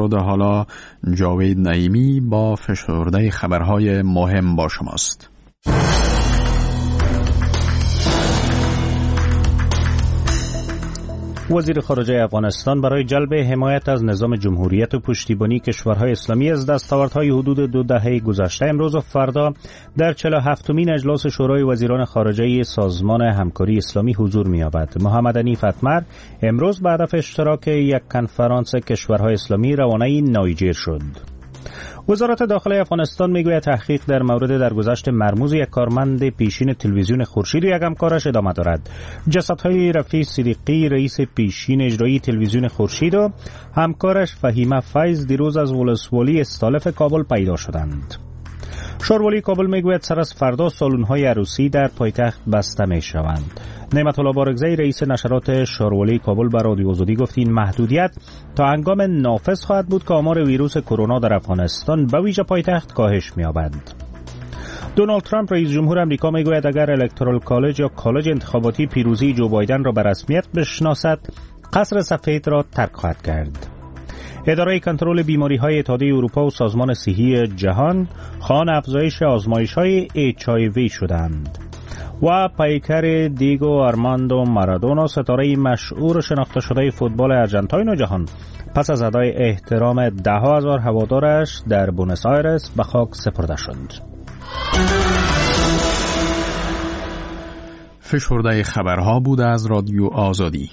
شد. حالا جاوید نعیمی با فشرده خبرهای مهم با شماست. وزیر خارجه افغانستان برای جلب حمایت از نظام جمهوریت و پشتیبانی کشورهای اسلامی از دستاوردهای حدود 2 دهه گذشته امروز و فردا در 47مین اجلاس شورای وزیران خارجه سازمان همکاری اسلامی حضور می‌یابد. محمد حنیف اتمر امروز به هدف اشتراک یک کنفرانس کشورهای اسلامی روانه نیجر شد. وزارت داخلی افغانستان میگوید تحقیق در مورد درگذشت مرموز یک کارمند پیشین تلویزیون خورشید و یک همکارش ادامه دارد. جسدهای رفیع صدیقی رئیس پیشین اجرایی تلویزیون خورشید و همکارش فهیمه فیض دیروز از ولسوالی استالف کابل پیدا شدند. شاروالی کابل میگوید سر از فردا سالن‌های عروسی در پایتخت بسته می‌شوند. نعمت الله بارگزئی رئیس نشرات شاروالی کابل به رادیو آزادی گفت این محدودیت تا هنگام نافذ خواهد بود که آمار ویروس کرونا در افغانستان به ویژه پایتخت کاهش می‌یابد. دونالد ترامپ رئیس جمهور آمریکا میگوید اگر الکترال کالج یا کالج انتخاباتی پیروزی جو بایدن را به رسمیت بشناسد، قصر سفید را ترک خواهد کرد. اداره کنترل بیماری‌های اتحادیه اروپا و سازمان صحی جهان خواهان افزایش آزمایش‌های HIV شدند. و پیکر دیگو آرماندو مارادونا ستاره مشهور شناخته شده فوتبال ارژانتین و جهان پس از ادای احترام 10,000 هوادارش در بونس آیرس به خاک سپرده شد. فشرده خبرها بود از رادیو آزادی.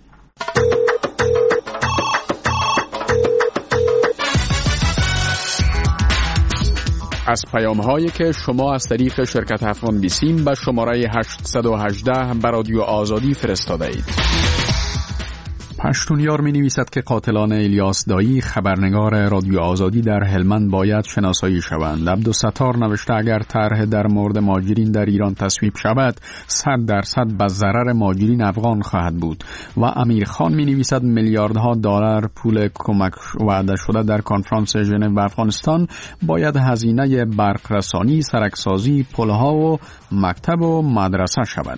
از پیام‌هایی که شما از طریق شرکت افغان بیسیم به شماره 818 به رادیو آزادی فرستاده اید. پشتونیار می نویسد که قاتلان الیاس دایی خبرنگار رادیو آزادی در هلمند باید شناسایی شوند. عبدالستار نوشته اگر طرح در مورد مهاجرین در ایران تصویب شود 100% به ضرر مهاجرین افغان خواهد بود. و امیرخان می نویسد میلیاردها دلار پول کمک وعده شده در کنفرانس ژنو و افغانستان باید هزینه برقرسانی، سرکسازی، پلها و مکتب و مدرسه شود.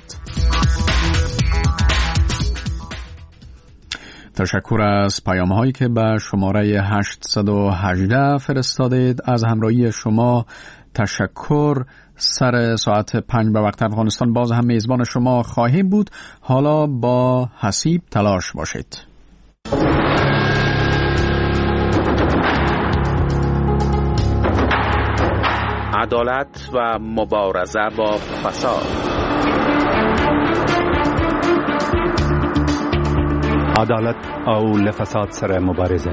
تشکر از پیام‌هایی که به شماره 818 فرستادید. از همراهی شما تشکر. سر ساعت 5 به وقت افغانستان باز هم میزبان شما خواهیم بود. حالا با حسیب تلاش باشید. عدالت و مبارزه با فساد. عدالت او لفساد سره مبارزه.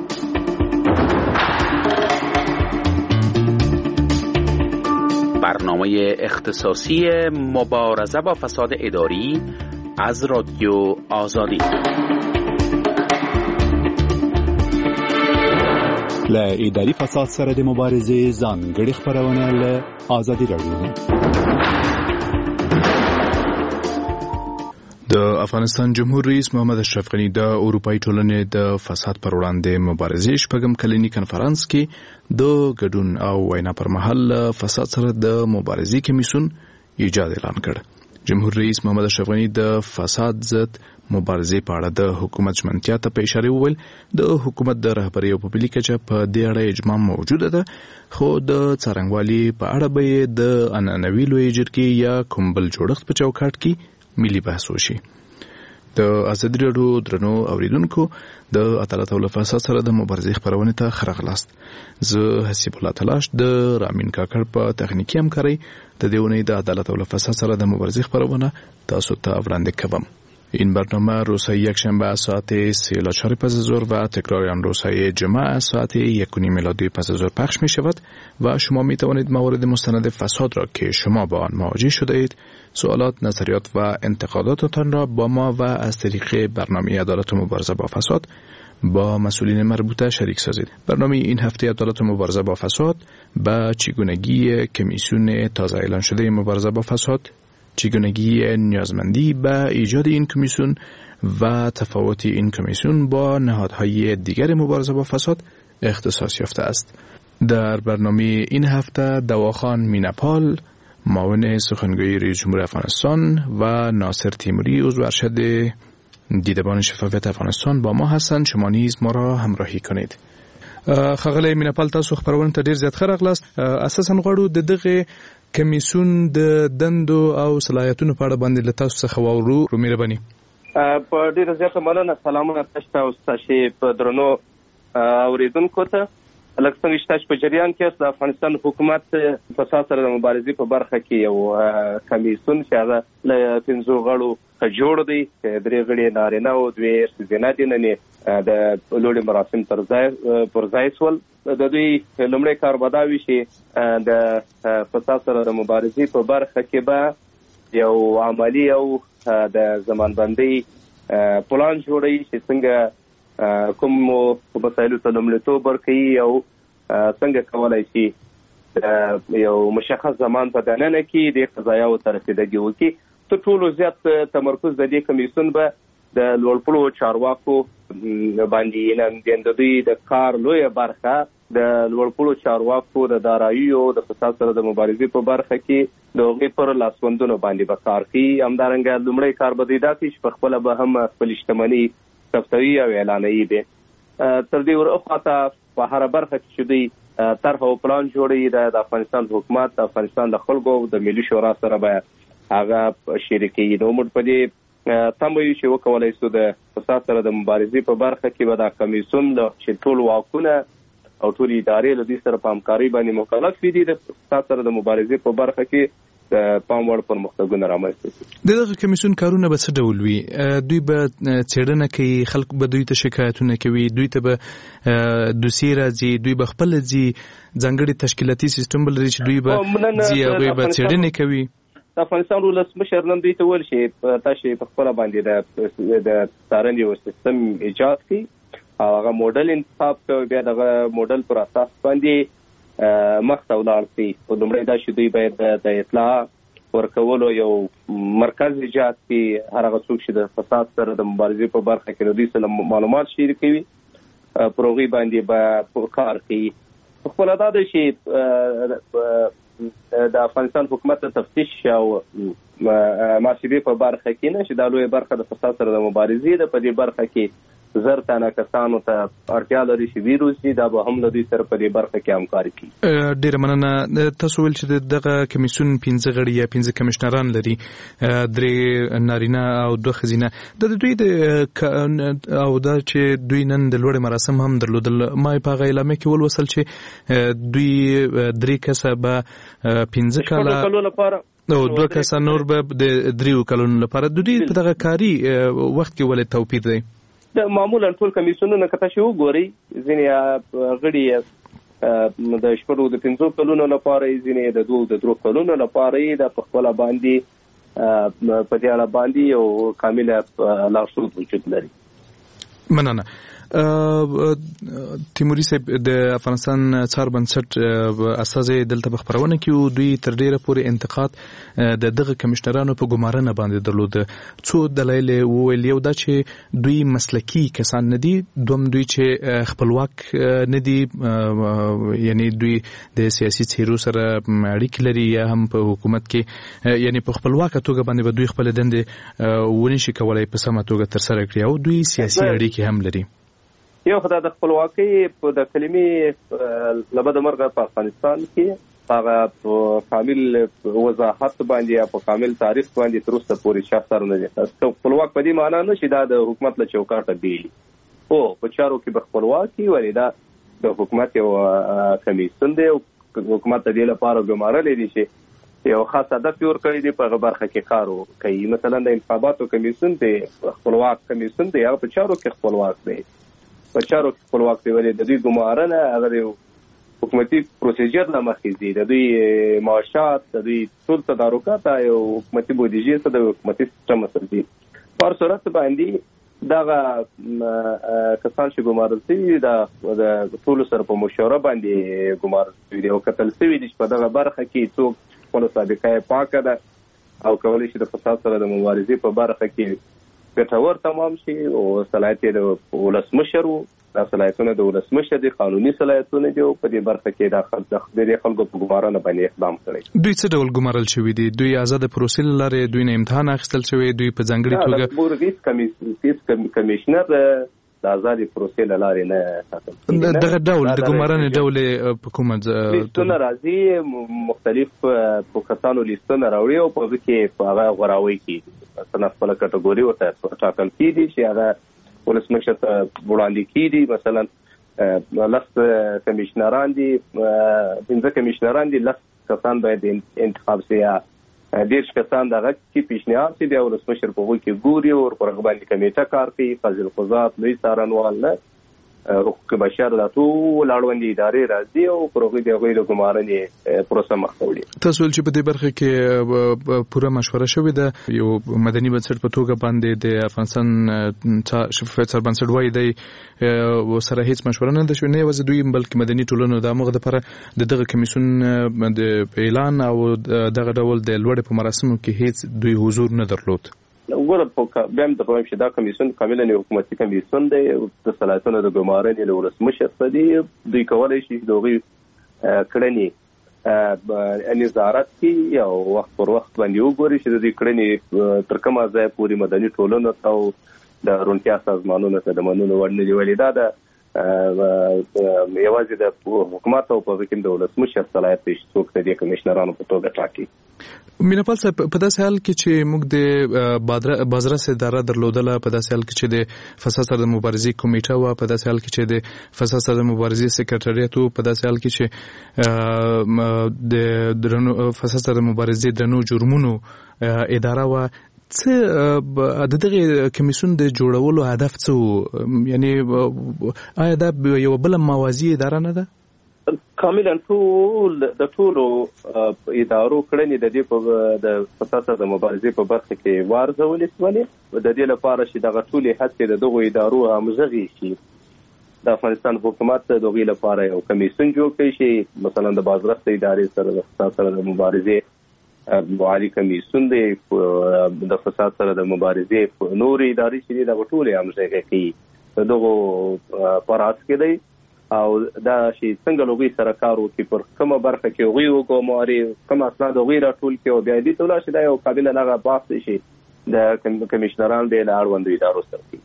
برنامه اختصاصی مبارزه با فساد اداری از رادیو آزادی. له اداري فساد سره د مبارزې ځانګړي خبرونه له آزادي رادیو. د افغانستان جمهور رئیس محمد اشرف غنی د اروپאי ټولنې د فساد پر وړاندې مبارزې شپږم کلنی کنفرانس کې د ګډون او وینا پر مهال فساد سره د مبارزې کمیسیون ایجاد اعلان کړ. جمهور رئیس محمد اشرف غنی د فساد ضد مبارزې په اړه د حکومت ژمنتیا ته په اشاره وویل د حکومت د رهبرۍ په ملي کچه په دې اړه اجماع موجوده ده، خو د څرنګوالي په اړه به د عنعنوي لویې جرګې یا کوم بل جوړښت په چوکاټ کې ملي بحث وشي. د ازادي راډیو درنو اوریدونکو د عدالت او فساد سره د مبارزې خبرونه ته خرغلاست. زه حسیب الله تلاش د رامین کاکړ په تخنیکی همکاري د دیونې د عدالت او فساد سره د مبارزې خبرونه تاسو ته وړاندې کوم. این برنامه روزهای یکشنبه ساعت 3:04 پس از ظهر و تکرار آن روزهای جمعه ساعت 1:30 میلادی پس از ظهر پخش می شود و شما می توانید موارد مستند فساد را که شما با آن مواجه شده اید، سوالات، نظریات و انتقاداتتان را با ما و از طریق برنامه عدالت و مبارزه با فساد با مسئولین مربوطه شریک سازید. برنامه این هفته عدالت و مبارزه با فساد به چگونگی کمیسیون تازه اعلان شده مبارزه با فساد، چگونگی نیازمندی به ایجاد این کمیسیون و تفاوت این کمیسیون با نهادهای دیگر مبارزه با فساد اختصاص یافته است. در برنامه این هفته دواخان مینپال، معاون سخنگوی رئیس جمهور افغانستان و ناصر تیموری عضو ارشد دیدبان شفافیت افغانستان با ما هستند. شما نیز ما را همراهی کنید. خغلی مینپال تاسو خبرونه ته ډیر زیات خراغلاست. اساسا غواړو د دغه کمیسیون د دندو او صلاحیتونو په اړه باندې له تاسو څخه واورو. مهرباني. په ډیر زیات مننه. سلامونه تاسو او تاسو په درنو اوریدونکو ته. لکه څنګه چې تاسو په جریان کې د افغانستان حکومت فساد سره د مبارزې په برخه کې یو کمیسیون چې هغه له 15 غړو جوړ دی. 3 غړي نارینه او 2 زینا دي نه د لوړ مراسم پر ځای سول. د دوی لومړی کار بداوي چې د فساد سره د مبارزې په برخه کې به یو عملی او د زمانبندي پلان جوړي چې څنګه کوم مسایلو ته لومړیتوب ورکوي او څنګه کولای شي یو مشخص زمان په دننه کې د قضایاو ته رسیدګي وکړي. تر ټولو زیات تمرکز د دې کمیسیون به د لوړپوړو چارواکو باندې د دوی د کار لوی برخه د لوړپوړو چارواکو د داراییو د فساد سره د مبارزې په برخه کې د هغوی پر لاسوندونو باندې به کار کوي. همدارنګه لومړی کار به دی دا چې په خپله به هم خپل شتمني ثبتوي او اعلانوي دی. تر دې ورخواته په هره برخه کې چې دوی طرح او پلان جوړوي د افغانستان حکومت د افغانستان د خلکو د ملي شورا سره به هغه شریکي. نو موږ په دې تمه یو چې وکولای شو د فساد سره د مبارزې په برخه کې به دا کمیسیون چې ټول واکونه او ټول ادارې له دې سره په همکارۍ باندې مکلف دي د فساد سره د مبارزې په برخه کې د پام وړ پرمختګونه رامنځته کړي. دغه کمیسیون کارونه به څه ډول وي؟ دوی به څېړنه کوي، خلک به دوی ته شکایتونه کوي، دوی ته به دوسیې راځي، دوی به خپل ځي، ځانګړي تشکیلاتي سیستم به لري چې دوی به ځي هغوی به څېړنې کوي. د افغانستان ولسمشر نن دوی ته ویل چې تاسو په خپله باندې د څارنې یو سیستم ایجاد کړي او هغه موډل انتخاب کوي، بیا دغه موډل پر اساس باندې مخته ولاړ شي. په لومړی دا چې دوی باید د اطلاع ورکولو یو مرکز ایجاد کړي. هر هغه څوک چې د فساد سره د مبارزې په برخه کې د دوی سره معلومات شریکوي پر هغوی باندې به کار کوي. خپله دا ده چې د افغانستان حکومت د تفتیش او محاسبې په برخه کې نه چې دا لویه برخه د فساد سره د مبارزې ده. په دې برخه کې 1000 تنه کسانو ته اړتیا لري چې ویروس دي، دا به هم له دوی سره په دې برخه کې همکاري کوي. ډېره مننه. تاسو ویل چې دغه کمیسیون 15 غړي یا 15 کمشنران لري، 3 نارینه او 2 ښځینه. د دوی او دا چې دوی نن د لوړ مراسم هم درلودل. ما په هغه اعلامیه کې ولوستل چې دوی 3 کسه به 15 کاله لپاره او 2 کسه نور به د 3 کلونو لپاره. د دوی په دغه کاري وخت کې ولې توپیر دی؟ معمولا ټول کمیسیونونه که تاسو وګورئ ځینې غړي د 15 کلونو لپاره، ځینې د 2 کلونو لپاره د په خپله باندې په دې اړه باندې یو کامله لارښود وجود لري. مننه. تیموري صاحب د افغانستان څار بنسټ اساسي دلته په خبرونه کې دوی تر ډیره پورې انتقاد د دغه کمشنرانو په ګمارنه باندې درلود. څو دلایل ویل، یو دا چې دوی مسلکی کسان نه دي، دوم دوی چې خپلواک نه دي، یعنی دوی د سیاسي څیرو سره اړیکې لري یا هم په حکومت کې یعنی په خپلواکه توګه باندې به دوی خپل دندې ونشي کولای په سمه توګه ترسره کړي، او دوی سیاسي اړیکې هم لري. یو خدای د خپلواکۍ په د کلمې لبد مرغه په افغانستان کې هغه په کامل وضاحت باندې یا په کامل تاریخ باندې تر اوسه پورې چا سره نه دي. خپلواک په دې معنا نه چې دا د حکومت له چوکاټه بیل او په چارو کې به خپلواکي ولې دا د حکومت یو کمیسیون دی او حکومت د دې لپاره ګمارلې دي چې یو خاص هدف یې ورکړی دی په برخه کې کار کوي. مثلا د انتخاباتو کمیسیون دی خپلواک کمیسیون دی، هغه په چارو کې خپلواک دی، په چارو کې خپلواک دی. ولې د دوی ګمارنه هغه د حکومتي پروسیجر نه مخکې دي، د دوی معاشات، د دوی ټول تدارکات یو حکومتي بودیجې ته د حکومتي سیستم سره دي. په صورت باندې دغه کسان چې ګمارل شوي د ټولو سره په مشوره باندې ګمارل شوي دي او کتل شوي دي چې په دغه برخه کې څوک خپله سابقه پاکه ده او کولی شي د فساد سره د مبارزې په برخه کې ګټور تمام شي او صلاحیت یې د ولسمشر و. دا صلاحیتونه د ولسمشر دي، قانوني صلاحیتونه دي او په دې برخه کې د خلکو په ګمارنه باندې اقدام کړی. دوی څه ډول ګمارل شوي دي؟ دوی آزاد پروسې له لارې دوی نه امتحان اخیستل شوی؟ دوی په ځانګړې توګه کمیشنر د آزادي پروسې له لارې نه ساتل کېږي. دغه ډول د ګمارنې ډول په کومه لیستونه راځي، مختلف کسانو لیستونه راوړي او په کې په هغه غوراوي کېږي، مثلا خپله کټګوري ورته ټاکل کېږي چې هغه ولسمشر ته وړاندې کېږي. مثلا 10 کمیشنران دي، 15 کمیشنران دي، 10 کسان باید انتخاب شي، 10 کسان دغه کې پیشنهاد شي، بیا ولسمشر په هغوی کې ګوري او پر هغه باندې کمیټه کار کوي، قاضي القضات، لوی څارنوال، حقوق بشر، دا ټول اړوندې ادارې راځي او پر هغوی د هغوی د ګمارنې پروسه مخ ته وړي. تاسو ویل چې په دې برخه کې پوره مشوره شوې ده، یو مدني بنسټ په توګه باندې د افغانستان شفافیت سربنسټ وایي دی سره هیڅ مشوره نه ده شوې، نه یوازې دوی بلکې مدني ټولنه د هغه لپاره د دغه کمیسیون د اعلان او دغه ډول د لوړې په مراسمو کې هیڅ دوی حضور نه درلود. وګوره بیا هم د وایم چې دا کمیسیون کاملا یو حکومتي کمیسیون دی، د صلاحیتونو د ګمارنې له ولسمشر څخه دی، دوی کولی شي د هغوی کړنې نظارت کړي او وخت پر وخت باندې وګوري چې د دې کړنې تر کومه ځایه پورې مدني ټولنو ته او د روڼتیا سازمانونو ته د منلو وړ نه دي. ولې دا د یوازې د حکومت او په کې د ولسمشر صلاحیت دی چې څوک د دې کمیشنرانو په توګه ټاکي. میناپال صاحب، په داسې حال کې چې موږ د بازرس اداره درلودله، په داسې حال کې چې د فساد سره د مبارزې کمیټه وه، په داسې حال کې چې د فساد سره د مبارزې سکرټریات وو، په داسې حال کې چې د فساد سره د مبارزې درنو جرمونو اداره وه، څه د دغه کمیسیون د جوړولو هدف څه و؟ یعنی آیا دا یو بل موازی اداره نه ده؟ کاملا ټول د ټولو ادارو کړنې د دې د فساد سره د مبارزې په برخه کې وارزولې شولې، د دې لپاره چې دغه ټولې هڅې د دغو ادارو همغږي شي. د افغانستان حکومت د هغوی لپاره یو کمیسیون جوړ کړي چې مثلا د بازرس ادارې سره د فساد سره د مبارزې عالي کمیسیون دی، د فساد سره د مبارزې نورې ادارې چې دي دغه ټولې همغږي کوي، د دغو په راس کې دی او دا شي څنګه لوګي سره کار وکړي، پر کومه برخه کې هغوی وګماري، کوم اسناد هغوی راټول کړي او بیا دې ته ولاړ شي. دا یو قابل هغه بحث شي د کمیشنران به له اړوندو ادارو سره کوي.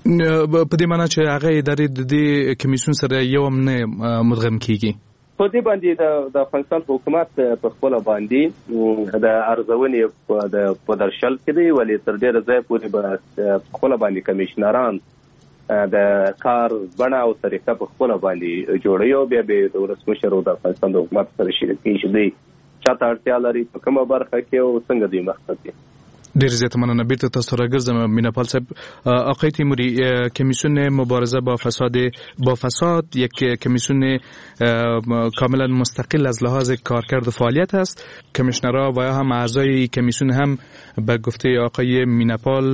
په دې معنی چې هغه ادارې د دې کمیسیون سره یو هم نه مدغم کیږي. په دې باندې د افغانستان حکومت په خپل باندې د ارزونې په درشل کې دی، ولې تر ډیره ځای پورې به خپل باندې کمیشنران د کار بڼه او طریقه په خپل باندې جوړي او بیا به د ولسمشر او د افغانستان د حکومت سره شریکي شي دی چاته اړتیا لري په کومه برخه کې او څنګه دوی مخکې دي. ډیر زیات مننه. بیرته تاسو راګرځم میناپال صاحب. آقای تیموری، کمیسیون مبارزه با فساد یک کمیسیون کاملا مستقل از لحاظ کارکرد و فعالیت است. کمیشنرها و یا هم اعضای کمیسیون هم به گفته آقای میناپال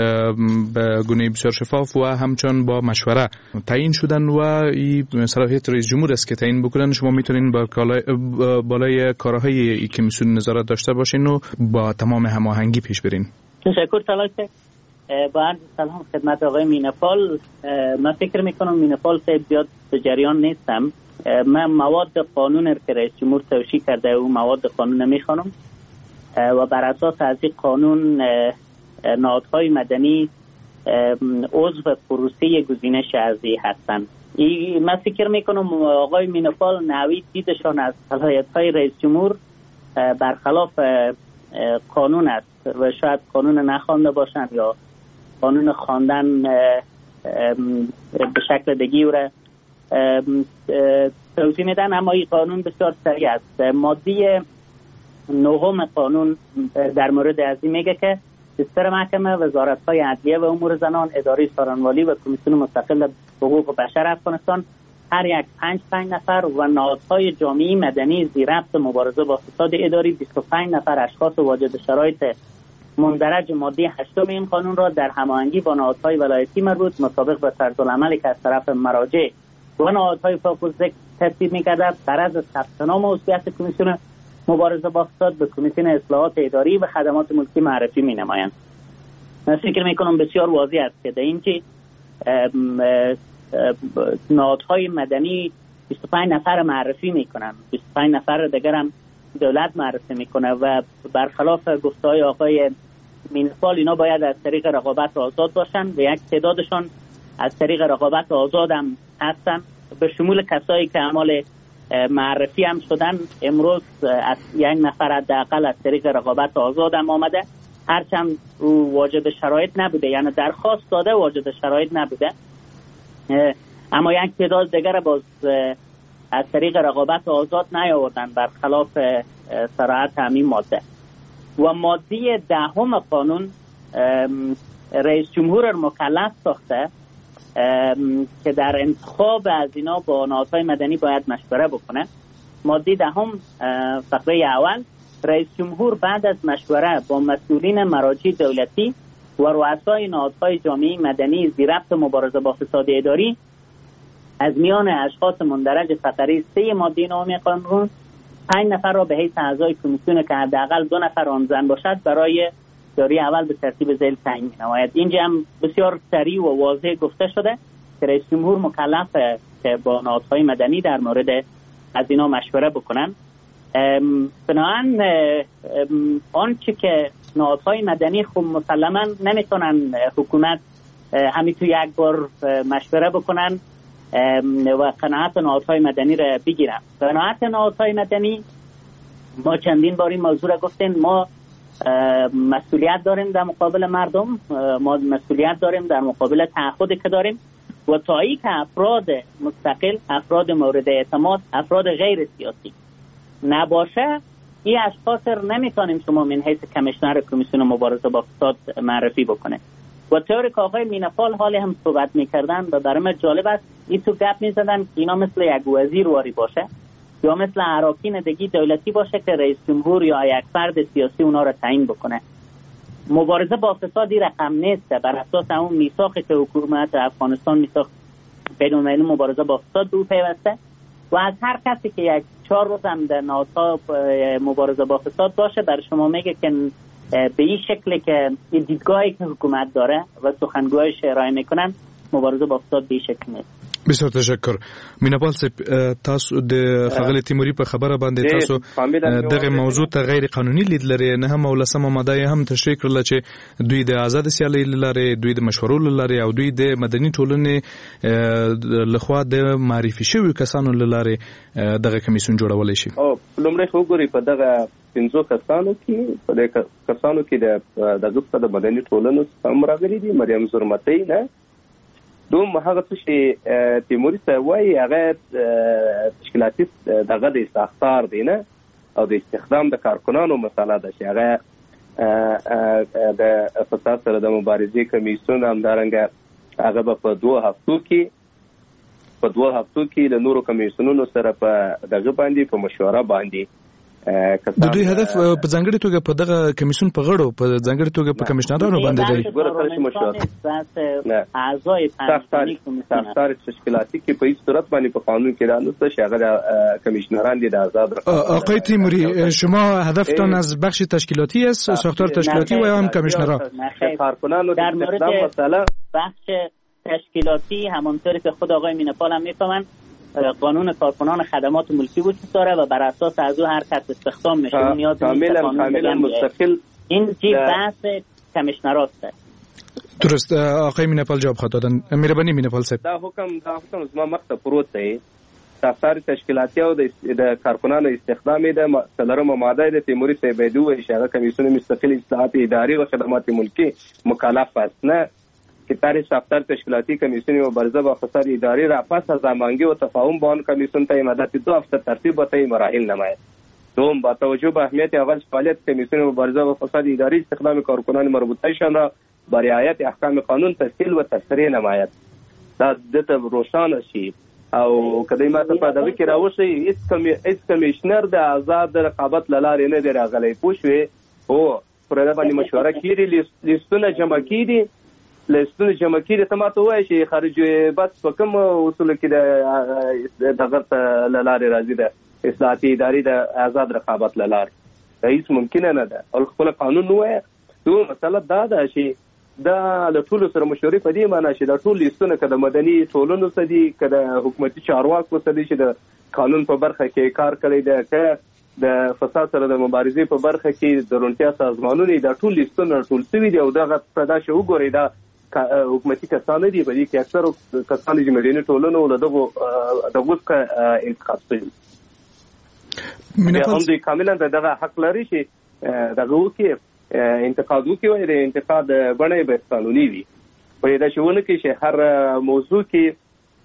به گونه بسیار شفاف و همچنان با مشوره تعیین شدن و این صلاحیت رئیس جمهور است که تعیین بکنن. شما میتونین با بالای کارهای کمیسیون نظارت داشته باشین و با تمام هماهنگی پیش برین. تشکر طلاق. با عرض سلام خدمت آقای میناپال. من فکر میکنم میناپال صاحب زیاد به جریان نیستم. من مواد قانون که رئیس جمهور توشیح کرده او مواد قانون نمیخوانم و بر اساس از این قانون نهادهای مدنی عضو پروسه گزینش ارضی هستند. من فکر میکنم آقای میناپال نحوی دیدشان از صلاحیت‌های رئیس جمهور برخلاف قانون است و شاید قانون نخوانده باشند یا قانون خواندن به شکل دیگه را توضیح میدن، اما این قانون بسیار صریح است. ماده 9 قانون در مورد از این میگه که سپر محکمه، وزارت‌های عدلیه و امور زنان، اداره ثروت‌مندی و کمیسیون مستقل حقوق بشر افغانستان هر یک 5 نفر و نهادهای جامعه مدنی زیربط مبارزه با فساد اداری 25 نفر اشخاص واجد شرایط مندرج ماده 8 این قانون را در هماهنگی با نهادهای ولایتی مربوط مطابق به طرزالعملی که از طرف مراجع و نهادهای فوق الذکر ترتیب می‌گردد غرض ثبت نام عضویت کمیسیون مبارزه با فساد به کمیسیون اصلاحات اداری و خدمات ملکی معرفی می‌نمایند. من فکر می‌کنم بسیار واضح است که در این که نهادهای مدنی 25 نفر معرفی میکنن، 25 نفر دیگر هم دولت معرفی میکنه و برخلاف گفته‌های آقای میناپال اینا باید از طریق رقابت آزاد باشن و یک تعدادشان از طریق رقابت آزاد هم هستن، به شمول کسایی که اعمال معرفی هم شدن. امروز از یک نفر حداقل از طریق رقابت آزاد هم آمده، هرچند او واجد شرایط نبوده، یعنی درخواست داده واجد شرایط نبوده، اما یک تعداد دیگر باز از طریق رقابت آزاد نیاوردن برخلاف صراحت همین ماده. و ماده 10 قانون رئیس جمهور مکلف ساخته که در انتخاب از اینا با نهادهای مدنی باید مشوره بکنه. ماده 10 فقره اول: رئیس جمهور بعد از مشوره با مسئولین مراجع دولتی و رؤسای نهادهای جامعه مدنی ذی‌ربط مبارزه با فساد اداری از میان اشخاص مندرج فقره 3 ماده 9 قانون 5 نفر را به حیث اعضای کمیسیون که حداقل 2 نفر آن زن باشد برای داری اول به ترتیب ذیل تعیین می‌نماید. اینجا هم بسیار سریع و واضح گفته شده که رئیس جمهور مکلفه که با نهادهای مدنی در مورد از اینا مشوره بکنن. بنابراین آنچه که نهادهای مدنی خوب مسلما نمیتونن حکومت همین تو یک بار مشوره بکنن و قناعت نهادهای مدنی را بگیرن. قناعت نهادهای مدنی، ما چندین بار این موضوع را گفتیم، ما مسئولیت داریم در مقابل مردم، ما مسئولیت داریم در مقابل تعهدی که داریم و تایی که افراد مستقل، افراد مورد اعتماد، افراد غیر سیاسی نباشه، این اشخاص را نمیتونیم شما من حیث کمیشنر کمیسیون مبارزه با فساد معرفی بکنه. و طوری که آقای مینپال حالی هم صحبت میکردن و برای من جالب است، این تو گپ میزدن که اینا مثل یک وزیر واری باشه یا مثل اراکین دیگه دولتی باشه که رئیس جمهور یا یک فرد سیاسی اونا را تعیین بکنه. مبارزه با فساد رقم نیست، بر اساس اون میثاقی که حکومت افغانستان میثاق بین‌المللی مبارزه با فساد به او پیوسته و از هر کسی که یک 4 روز هم در نهادها مبارزه با فساد باشه بر شما میگه که به این شکلی که دیدگاهی که حکومت داره و سخنگویش ارائه میکنن مبارزه با فساد به این شکل نیست. بسیار تشکر. مینپال صاحب، تاسو د ښاغلي تیموري په خبره باندې تاسو دغه موضوع ته غیر قانوني لید لري، نه هم ولسمه ماده هم تشریح کړل چې دوی د آزاد سیالۍ لري، دوی د مشورو لري او دوی د مدني ټولنې لخوا د معرفي شوی کسانو لري دغه کمیسیون جوړولای شي. او لومړی خو ګوري په دغه 5 کسانو کې د مدني ټولنو هم راغلي دي. مریم زرمتۍ نه دوم هغه څه چې تیموري صاحب وایي هغه تشکیلاتي دغه د ساختار دی نه او د استخدام د کارکنانو مسله ده چې هغه د فساد سره د مبارزې کمیسیون همدارنګه هغه به په 2 هفتو کې د نورو کمیسیونونو سره په دغه باندې په مشوره باندې د دوی هدف په ځانګړي توګه په دغه کمیسیون په غړو په ځانګړي توګه په کمیشنرانو باندې دی. اعضای پنځمي کمیسیون تشکیلاتی کې په هیڅ صورت باندې په قانون کې راځي چې هغه کمیشنران دي د آزاد. آقای تیموری، شما هدفتان از بخش تشکیلاتی است، ساختار تشکیلاتی و یا هم کمیشنران؟ کارکنانو در مورد بخش تشکیلاتی همانطوری که خود آقای مینپال هم میفهمن قانون کارکنان خدمات ملکی وجود داره و بر اساس از او هر کس استخدام میشه نیاز کاملا مستقل. این بحث کمیشنراست. درست. آقای مینپال جواب خواهد دادن. مهربانی مینپال صاحب. دا حکم زما مخته پروت دی. ساختار تشکیلاتی او د کارکنانو استخدام د څلورمه ماده د تیموري صاحب د ویل شغه کمیسیون مستقل اصلاحات اداري و خدمات ملکی مکلف است نه که طرح ساختار تشکیلاتی کمیسیون مبارزه با فساد اداری را پس از هماهنگی و تفاهم با آن کمیسیون طی مدت 2 هفته ترتیب و طی مراحل نماید. دوم، با توجه به اهمیت اول فعالیت کمیسیون مبارزه با فساد اداری استخدام کارکنان مربوطه‌شان را با رعایت احکام قانون تسهیل و تسریع نماید. دا دته روشانه شي او کله ما ته په دغه کې راوښي هیڅ کمیشنر د آزاد رقابت لاره نه دی راغلی. پوښوي او پر دا باندې مشوره کیږي، لیستونه جمع کیږي، لیستونه جمع کیږي. ته ماته وایي چې خارجي بس په کوم اصول کې د دغه لاره راځي د اصلاحاتي اداري د آزاد رقابت لاره هیڅ ممکن نه ده. او خپل قانون وایي دوه مسله دا ده چې دا له ټولو سره مشورې په دې معنی چې دا ټول لیستونه که د مدني ټولنو څخه دي که د حکومتي چارواکو څخه دي چې د قانون په برخه کې کار کړی دی، که د فساد سره د مبارزې په برخه کې د روڼتیا سازمانونه دا ټول لیستونه ټول شوي دي او دغه په داسې وګورئ دا حکومتي کسان دي په دې کې اکثر کسان چې مدني ټولنو له دغه انتخاب شوي هم دوی کاملا دغه حق لري چې دغه وکړي انتقاد وکړي د انتقاد بڼه به قانوني وي په دا شونه کې چې هر موضوع کې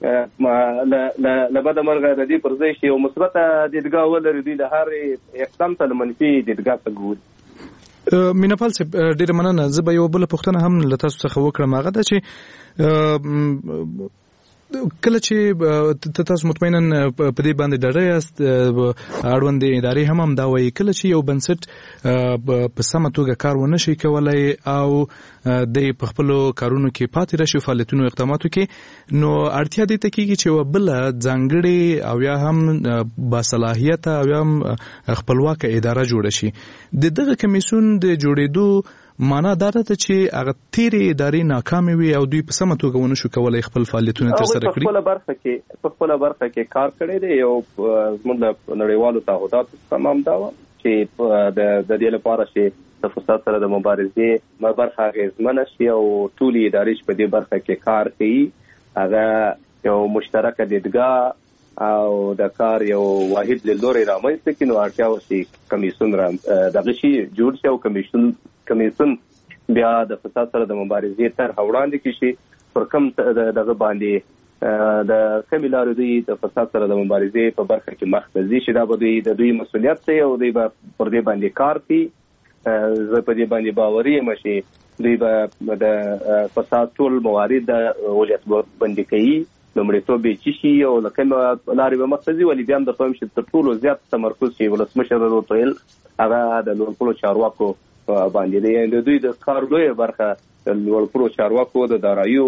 لبد مرغه د دې پر ځای چې یو مثبت دیدګاه ولري دوی د هر اقدام ته منفي دیدګاه ته ګوري میناپال صاحب ډیره مننه. زه به یو بل پوښتنه هم له تاسو څخه وکړم هغه ده چې کله چې تاسو مطمئنا په دې باندې ډاډه یاست اړوند ادارې هم دا وایي کله چې یو بنسټ په سمه توګه کار ونه شي کولای او د په خپلو کارونو کې پاتې راشي فعالیتونو اقداماتو کې نو اړتیا دې ته کېږي چې یوه بله ځانګړې او یا هم باصلاحیته او یا هم خپلواکه اداره جوړه شي. د دغه کمیسیون د جوړېدو معنا دا ده چې هغه تیرې ادارې ناکامې وي او دوی په سمه توګه ونه شو کولی خپل فعالیتونه ترسره کړي. په خپله برخه کې کار کړی دی یو زموږ د نړیوالو تعهداتو تمام دا وه چې د دې لپاره چې د فساد سره د مبارزې برخه اغېزمنه شي او ټولې ادارې چې په دې برخه کې کار کوي هغه یو مشترکه دیدګاه او د کار یو واحد لیدلوری رامنځته کړي نو اړتیا وه چې کمیسیون دغه شي جوړ شي او کمیسیون بیا د فساد سره د مبارزې طرحه وړاندې کړي شي پر کوم دغه باندې د کومې لارې دوی د فساد سره د مبارزې په برخه کې مخته ځي چې دا به د دوی مسؤلیت دی او دوی به پر دې باندې کار کوي. زه په دې باندې باوري یم چې دوی به د فساد ټول موارد ولایت بندي کوي لومړیتوب یې څه شي او له کومې لارې به مخته ځي ولې بیا هم درته وایم چې تر ټولو زیات تمرکز چې ولسمشر ورته ویل هغه د لوړپوړو چارواکو باندې دی. د دوی د کار لویه برخه د لوړپوړو چارواکو د داراییو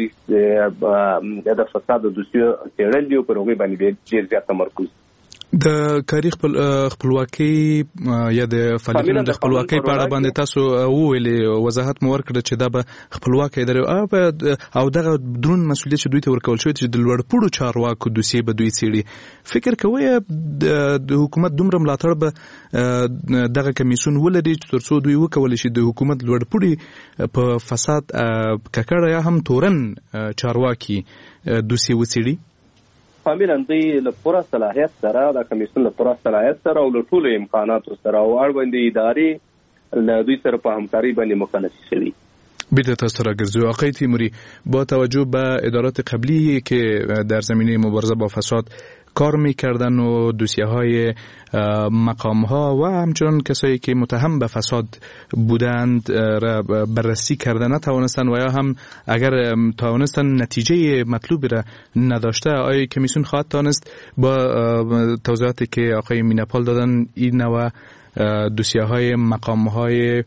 د فساد د دوسیو څېړل دي او پر هغوی باندې ډېر زیات تمرکز. د کاري خپلواکي یا د فعالیتونو د خپلواکۍ په اړه باندې تاسو وویلې وضاحت مو ورکړه چې دا به خپلواکه ادارې او دغه درون مسؤلیت چې دوی ته ورکول شوی چې د لوړپوړو چارواکو دوسیې به دوی څېړي. فکر کوئ د حکومت دومره ملاتړ به دغه کمیسیون ولري تر څو دوی وکولی شي د حکومت لوړپوړي په فساد ککړه یا هم تورن چارواکي دوسیې وڅېړي؟ کاملا دوی له پوره صلاحیت سره د کمیسیون له پوره صلاحیت سره او له ټولو امکاناتو سره او اړوندې ادارې له دوی سره په همکارۍ باندې مکلف شوي. بیرته تاسو راگرزو. آقای تیموری، با توجه به ادارات قبلی که در زمینه مبارزه با فساد کار میکردن و دوسیه های مقام ها و همچنان کسایی که متهم به فساد بودند را بررسی کردن نتوانستند و یا هم اگر توانستند نتیجه مطلوبی را نداشته، آیا کمیسیون خواهد توانست با توضیحاتی که آقای میناپال دادن این نوع دوسیه های مقام های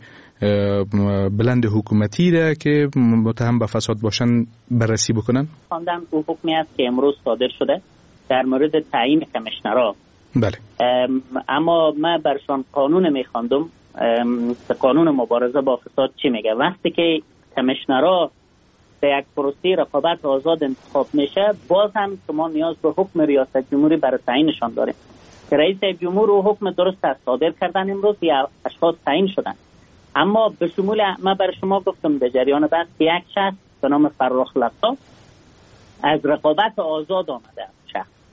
بلند حکومتی را که متهم به فساد باشن بررسی بکنن؟ خواندم او حکمی است که امروز صادر شده در مورد تعیین کمیشنرها. بله. اما من برشان قانون میخواندم، قانون مبارزه با فساد چی میگه؟ وقتی که کمیشنرها به یک پروسه رقابت آزاد انتخاب میشه، باز هم شما نیاز به حکم ریاست جمهوری برای تعیینشان داریم که رئیس جمهور و حکم درست صادر کردن امروز یا اشخاص تعیین شدن. اما به شمول من برای شما گفتم در جریان بحث یک شخص به نام فراخ لطاف از رقابت آزاد آمده است.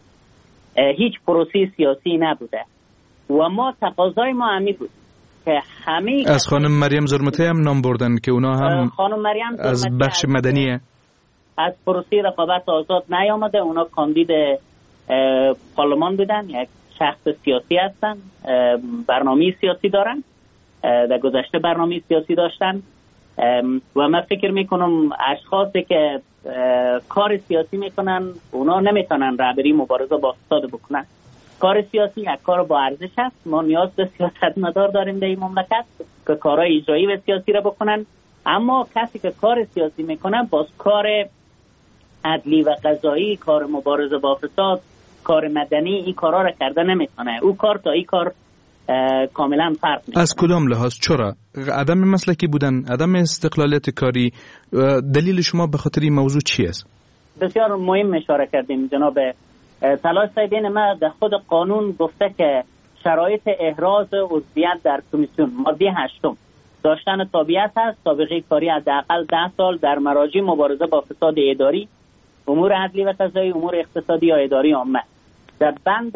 هیچ پروسه سیاسی نبوده و ما تقاضای ما همین بود که همه از خانم مریم زرمتی هم نام بردن که اونا هم خانم مریم از بخش مدنیه، از پروسه رقابت آزاد نیامده. اونا کاندید پارلمان بودن، یک شخص سیاسی هستن، برنامه سیاسی دارن، در گذشته برنامه سیاسی داشتن و من فکر میکنم اشخاصی که کار سیاسی میکنن اونا نمیتونن رهبری مبارزه با فساد بکنن. کار سیاسی یک کار با ارزش است. ما نیاز به سیاستمدار داریم در این مملکت که کارهای اجرایی و سیاسی را بکنن، اما کسی که کار سیاسی میکنن باز کار عدلی و قضایی، کار مبارزه با فساد، کار مدنی، این کارا را کرده نمیتونه. او کار تا این کار کاملا فرق میکنه. از کدام لحاظ؟ چرا؟ عدم مسلکی بودن، عدم استقلالیت کاری، دلیل شما به خاطر این موضوع چی است؟ بسیار مهم اشاره کردیم جناب طلایه صاحبین. ما در خود قانون گفته که شرایط احراز عضویت در کمیسیون ماده 8 داشتن تابعیت هست، سابقه کاری حداقل 10 سال در مراجع مبارزه با فساد اداری، امور عدلی و قضایی، امور اقتصادی یا اداری عامه. در بند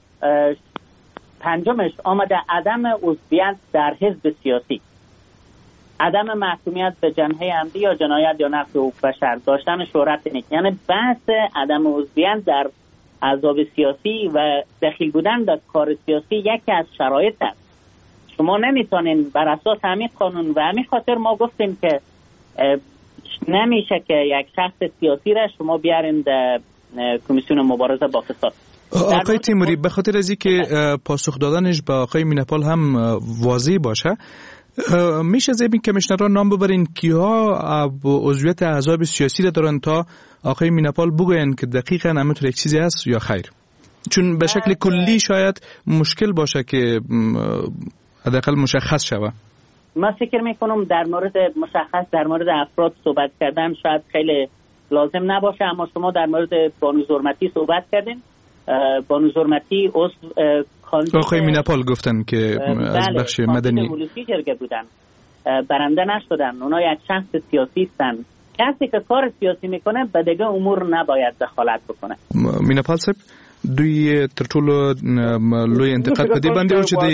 5 آمده عدم عضویت در حزب سیاسی، عدم محکومیت به جنحه عمدی یا جنایت یا نقض حقوق بشر، داشتن شهرت نیک. یعنی بحث عدم عضویت در احزاب سیاسی و دخیل بودن در کار سیاسی یکی از شرایط است. شما نمیتونین بر اساس همین قانون و همین خاطر ما گفتیم که نمیشه که یک شخص سیاسی را شما بیارین در کمیسیون مبارزه با فساد. آقای تیموری، به خاطر از اینکه پاسخ دادنش به آقای مینپال هم واضح باشه، میشه از این کمیشنران نام ببرین کیها عضویت احزاب سیاسی را دارن تا آقای مینپال بگوین که دقیقاً همینطور یک چیزی هست یا خیر؟ چون به شکل کلی شاید مشکل باشه که حداقل مشخص شوه. من فکر میکنم در مورد مشخص در مورد افراد صحبت کردن شاید خیلی لازم نباشه، اما شما در مورد بانو زرمتی صحبت کردین. بانو زرمتی آقای مینپال گفتن که از بخش مدنی ولوسی جرگه بودن، برنده نشدن. اونا یک شخص سیاسی هستن. کسی که کار سیاسی میکنه به دیگه امور نباید دخالت بکنه. مینپال صاحب، دوی تر ټولو لوی انتقاد په دې باندې و چې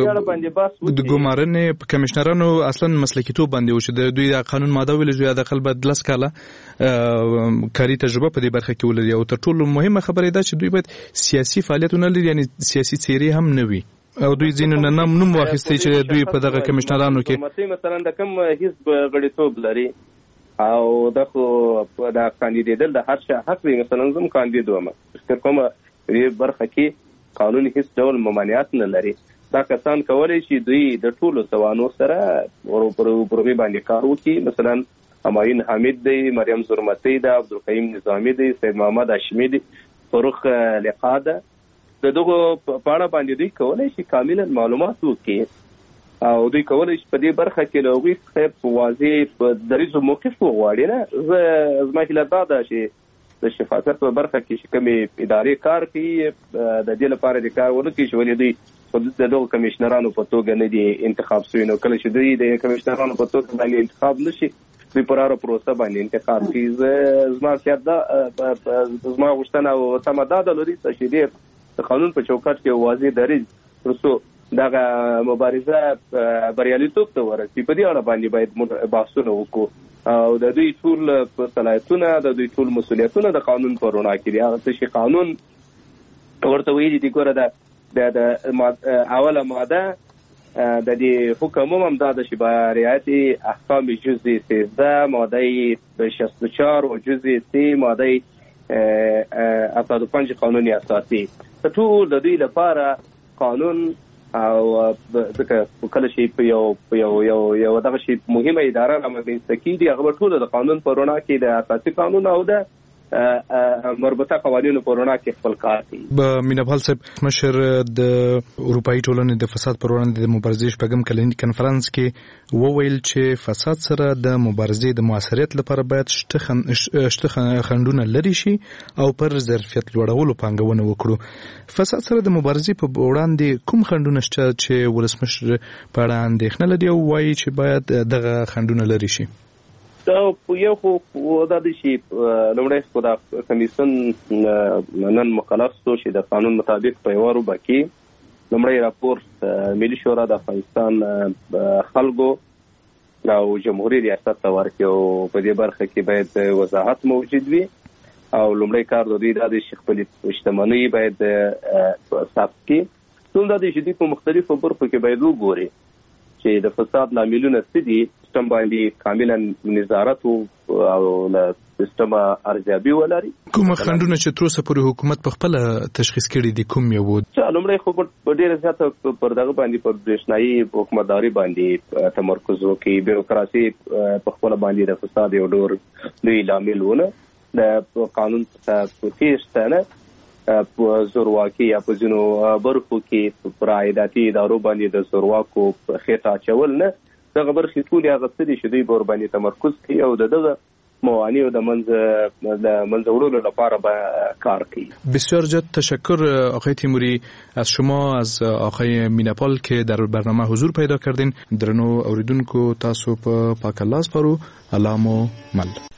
د ګمارنې کمشنرانو اصلا مسلکیتوب باندې و چې دوی د قانون ماده ویل چې د خپل بد لس کاله کاری تجربه په دې برخه کې ولري، او تر ټولو مهمه خبره ده چې دوی باید سیاسي فعالیتونه لري، یعنی سیاسي څیرې هم نه وي، او دوی ځینو نه نوم واخیستی چې دوی په دغه کمشنرانو کې مثلا د کوم حزب غړیتوب لري او دغه د کاندیدیدل د هر څه حق دی. مثلا زم کاندید وم فکر کوم په برخه کې قانوني هیڅ ډول ممانعت نه لري. دا کسان کولی شي دوی د ټولو ځوانو سره پروژې باندې کار وکړي. مثلا همایون حمید دی، مریم زرمتی ده، عبدالقیم نظامی دی، سید محمد هاشمی دی، فروخ لقا ده. د دغه په اړه باندې دوی کولی شي کاملا معلومات وکړي او دوی کولی شي په دې برخه کې له هغوی څخه واضح په دریځو موقف وغواړي. نه زما هیله دا ده چې د شفافیت په برخه کې چې کومې ادارې کار کوي د دې لپاره د کار ونه کوي چې ولې دوی د دغو کمیشنرانو په توګه نه دي انتخاب شوي. نو کله چې دوی د کمیشنرانو په توګه باندې انتخاب نشي، دوی پر هره پروسه باندې انتخاب کوي. زما خیال دا زما غوښتنه او تمه دا ده لري چې ډېر د قانون په چوکاټ کې واضح دریځ ترڅو دغه مبارزه بریالیتوب ته ورسي. په دې اړه باندې باید بحثونه وکړو او د دوی ټول صلاحیتونه، د دوی ټول مسؤلیتونه د قانون په رڼا کې دي. هغه څه چې قانون ورته ویلي دي، ګوره د اوله ماده د دې حکم هم دا ده چې به رعایت احکام جزء 13 ماده 64 و جزء 3 ماده 75 قانون اساسي ټول د دوی لپاره قانون او ځکه کله چې په یو دغه شی مهمه اداره رامنځته کیږي، هغه ټول د قانون په رڼا کې د اساسي قانون او د مربوطه قوانینو په رڼا کې خپل کار کوي. مینپال صاحب، مشر د اروپאי ټولنې د فساد پر وړاندې د مبارزې شپږم کلنی کنفرانس کې وویل چې فساد سره د مبارزې د موثریت لپاره باید شته خنډونه لري شي او پر ظرفیت لوړولو پانګونه وکړو. فساد سره د مبارزې په وړاندې کوم خنډونه شته چې ولسمشر په اړه اندېښنه لري او وایي چې باید دغه خنډونه لري شي؟ دا یو خو دا د شي لومړی خو دا کمیسیون نن مکلف شو چې د قانون مطابق په یو روبه کې لومړی راپور ملي شورا د افغانستان خلکو او جمهوریت ریاست ته ورکړي او په دې برخه کې باید وضاحت موجود وي او لومړی کار د دوی دا د خپل اجتماعي باید ثبت کړي. ټول دا د جدي په مختلفو برخو کې باید وګوري چې د فساد لاملونه څه دي، سیستم باندې کاملا نظارت او له سیستم ارزیابي ولري. کوم خنډونه چې تر اوسه پورې حکومت په خپل تشخیص کړي دي کوم یو وو؟ لومړی خو په ډېره زیاته پر دغه باندې په برېښنایي حکومتداري باندې تمرکز وکړي. بیروکراسي په خپل باندې د فساد یو ډول لوی لامل ونه، د قانون څخه تېښته نه، زورواکي یا په ځینو برخو کې پر عایداتي ادارو باندې د زورواکو خېټه اچول نه، دغه برخې ټولې هغه څه دي چې دوی ورباندې تمرکز کوي او دغه موانع د منځ وړلو لپاره به کار کوي. بسیار زیاد تشکر آقای تیموری از شما، از آقای میناپال که در برنامه حضور پیدا کردین. درنو اوریدونکو تاسو په پاک الله سپارو. الله مو مل.